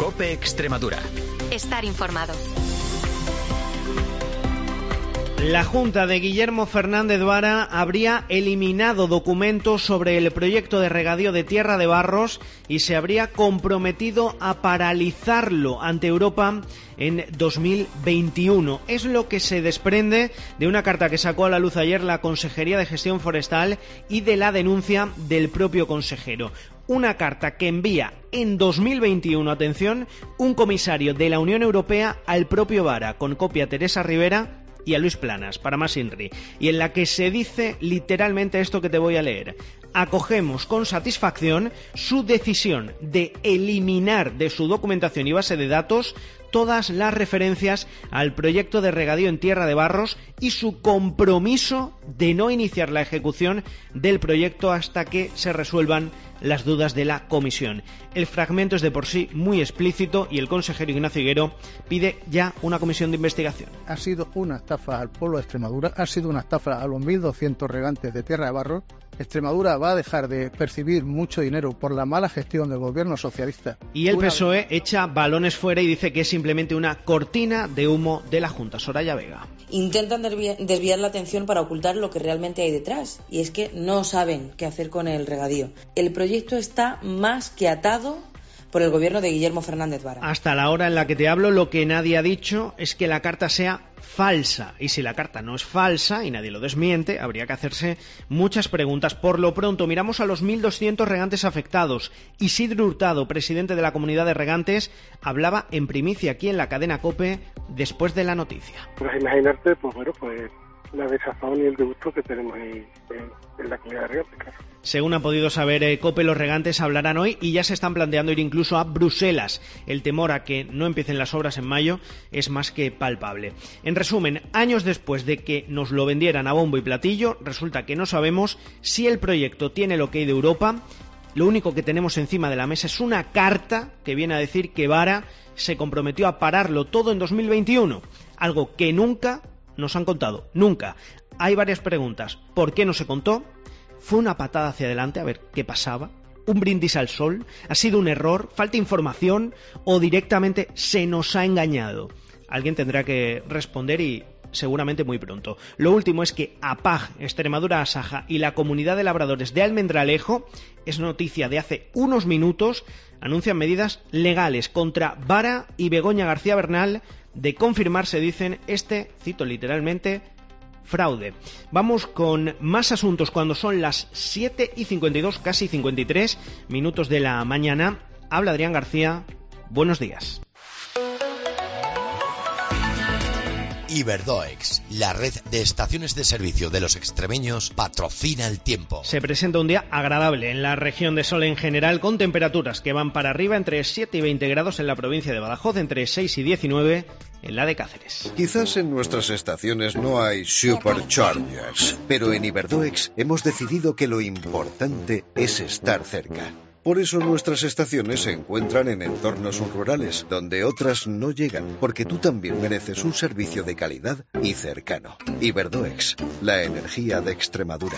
COPE Extremadura. Estar informado. La Junta de Guillermo Fernández Vara habría eliminado documentos sobre el proyecto de regadío de Tierra de Barros y se habría comprometido a paralizarlo ante Europa en 2021. Es lo que se desprende de una carta que sacó a la luz ayer la Consejería de Gestión Forestal y de la denuncia del propio consejero. Una carta que envía en 2021, atención, un comisario de la Unión Europea al propio Vara, con copia a Teresa Rivera y a Luis Planas, para más INRI, y en la que se dice literalmente esto que te voy a leer. Acogemos con satisfacción su decisión de eliminar de su documentación y base de datos todas las referencias al proyecto de regadío en Tierra de Barros y su compromiso de no iniciar la ejecución del proyecto hasta que se resuelvan las dudas de la comisión. El fragmento es de por sí muy explícito y el consejero Ignacio Higuero pide ya una comisión de investigación. Ha sido una estafa al pueblo de Extremadura, ha sido una estafa a los 1.200 regantes de Tierra de Barros. Extremadura va a dejar de percibir mucho dinero por la mala gestión del gobierno socialista. Y el PSOE echa balones fuera y dice que es simplemente una cortina de humo de la Junta. Soraya Vega. Intentan desviar la atención para ocultar lo que realmente hay detrás, y es que no saben qué hacer con el regadío. El proyecto está más que atado por el gobierno de Guillermo Fernández Vara. Hasta la hora en la que te hablo, lo que nadie ha dicho es que la carta sea falsa. Y si la carta no es falsa y nadie lo desmiente, habría que hacerse muchas preguntas. Por lo pronto, miramos a los 1.200 regantes afectados. Isidro Hurtado, presidente de la Comunidad de Regantes, hablaba en primicia aquí en la cadena COPE después de la noticia. Pues imaginarte, pues la desazón y el disgusto que tenemos ahí en la Comunidad de Regantes, claro. Según ha podido saber COPE, los regantes hablarán hoy y ya se están planteando ir incluso a Bruselas. El temor a que no empiecen las obras en mayo es más que palpable. En resumen, años después de que nos lo vendieran a bombo y platillo, resulta que no sabemos si el proyecto tiene el ok de Europa. Lo único que tenemos encima de la mesa es una carta que viene a decir que Vara se comprometió a pararlo todo en 2021. Algo que nunca nos han contado. Nunca. Hay varias preguntas. ¿Por qué no se contó? ¿Fue una patada hacia adelante a ver qué pasaba? ¿Un brindis al sol? ¿Ha sido un error? ¿Falta información? ¿O directamente se nos ha engañado? Alguien tendrá que responder y seguramente muy pronto. Lo último es que APAG, Extremadura Asaja y la Comunidad de Labradores de Almendralejo, es noticia de hace unos minutos, anuncian medidas legales contra Vara y Begoña García Bernal de confirmarse, dicen, cito literalmente, fraude. Vamos con más asuntos cuando son las 7:52, casi 53 minutos de la mañana. Habla Adrián García. Buenos días. Iberdoex, la red de estaciones de servicio de los extremeños, patrocina el tiempo. Se presenta un día agradable en la región de Sol en general, con temperaturas que van para arriba entre 7 y 20 grados en la provincia de Badajoz, entre 6 y 19 en la de Cáceres. Quizás en nuestras estaciones no hay superchargers, pero en Iberdoex hemos decidido que lo importante es estar cerca. Por eso nuestras estaciones se encuentran en entornos rurales, donde otras no llegan, porque tú también mereces un servicio de calidad y cercano. Iberdoex, la energía de Extremadura.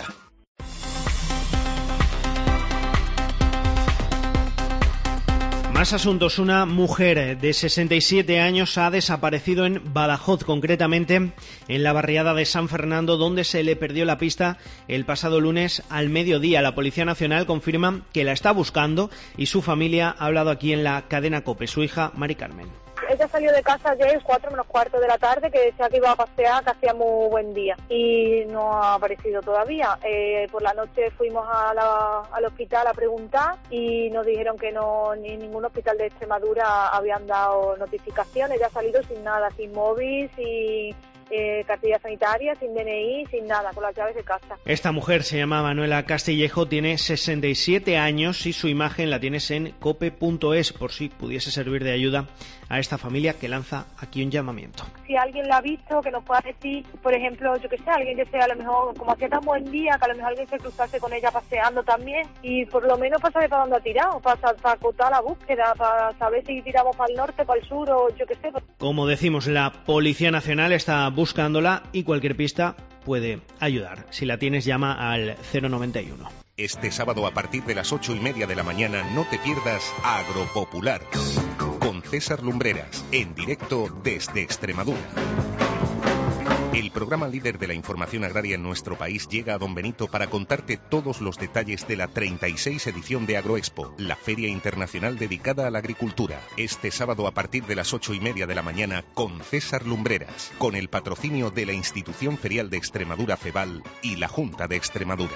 Más asuntos. Una mujer de 67 años ha desaparecido en Badajoz, concretamente en la barriada de San Fernando, donde se le perdió la pista el pasado lunes al mediodía. La Policía Nacional confirma que la está buscando y su familia ha hablado aquí en la cadena COPE. Su hija, Mari Carmen. Ella salió de casa ayer 4 menos cuarto de la tarde, que decía que iba a pasear, que hacía muy buen día, y no ha aparecido todavía. Por la noche fuimos al hospital a preguntar y nos dijeron que no, ni ningún hospital de Extremadura habían dado notificaciones. Ella ha salido sin nada, sin móvil, sin cartilla sanitaria, sin DNI, sin nada, con las llaves de casa. Esta mujer se llama Manuela Castillejo, tiene 67 años y su imagen la tienes en cope.es, por si pudiese servir de ayuda a esta familia que lanza aquí un llamamiento. Si alguien la ha visto, que nos pueda decir, por ejemplo, yo que sé, alguien que sea a lo mejor, como hacía tan buen día, que a lo mejor alguien se cruzase con ella paseando también, y por lo menos para saber para dónde ha tirado, para acotar la búsqueda, para saber si tiramos para el norte, para el sur o yo que sé. Como decimos, la Policía Nacional está buscándola y cualquier pista puede ayudar. Si la tienes, llama al 091. Este sábado a partir de las 8:30 de la mañana no te pierdas Agropopular. Con César Lumbreras, en directo desde Extremadura. El programa líder de la información agraria en nuestro país llega a Don Benito para contarte todos los detalles de la 36 edición de Agroexpo, la feria internacional dedicada a la agricultura. Este sábado a partir de las 8:30 de la mañana con César Lumbreras, con el patrocinio de la Institución Ferial de Extremadura FEVAL y la Junta de Extremadura.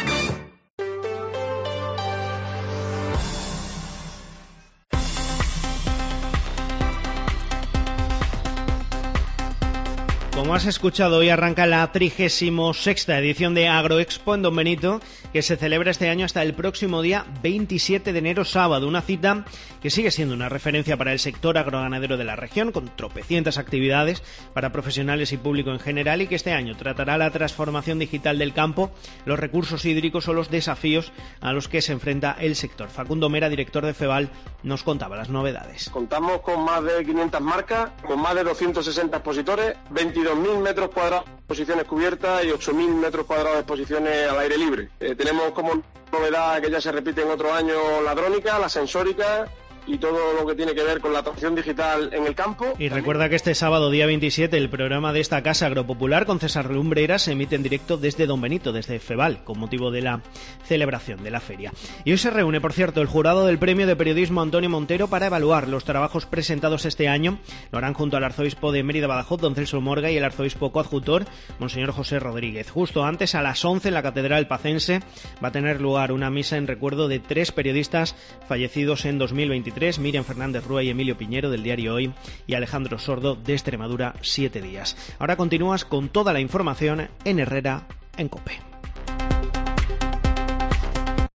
Como has escuchado, hoy arranca la 36ª edición de Agroexpo en Don Benito, que se celebra este año hasta el próximo día 27 de enero, sábado. Una cita que sigue siendo una referencia para el sector agroganadero de la región, con tropecientas actividades para profesionales y público en general, y que este año tratará la transformación digital del campo, los recursos hídricos o los desafíos a los que se enfrenta el sector. Facundo Mera, director de FEVAL, nos contaba las novedades. Contamos con más de 500 marcas, con más de 260 expositores, 22.000 metros cuadrados de exposiciones cubiertas y 8.000 metros cuadrados de exposiciones al aire libre. Tenemos como novedad, que ya se repite en otros años, la drónica, la sensórica y todo lo que tiene que ver con la transformación digital en el campo. Y recuerda que este sábado, día 27, el programa de esta Casa Agropopular con César Lumbreras se emite en directo desde Don Benito, desde FEVAL, con motivo de la celebración de la feria. Y hoy se reúne, por cierto, el jurado del Premio de Periodismo Antonio Montero para evaluar los trabajos presentados este año. Lo harán junto al arzobispo de Mérida Badajoz, don Celso Morga, y el arzobispo coadjutor, monseñor José Rodríguez. Justo antes, a las 11, en la Catedral Pacense, va a tener lugar una misa en recuerdo de 3 periodistas fallecidos en 2023. Miriam Fernández Rúa y Emilio Piñero, del diario Hoy, y Alejandro Sordo, de Extremadura, 7 días. Ahora continúas con toda la información en Herrera en COPE.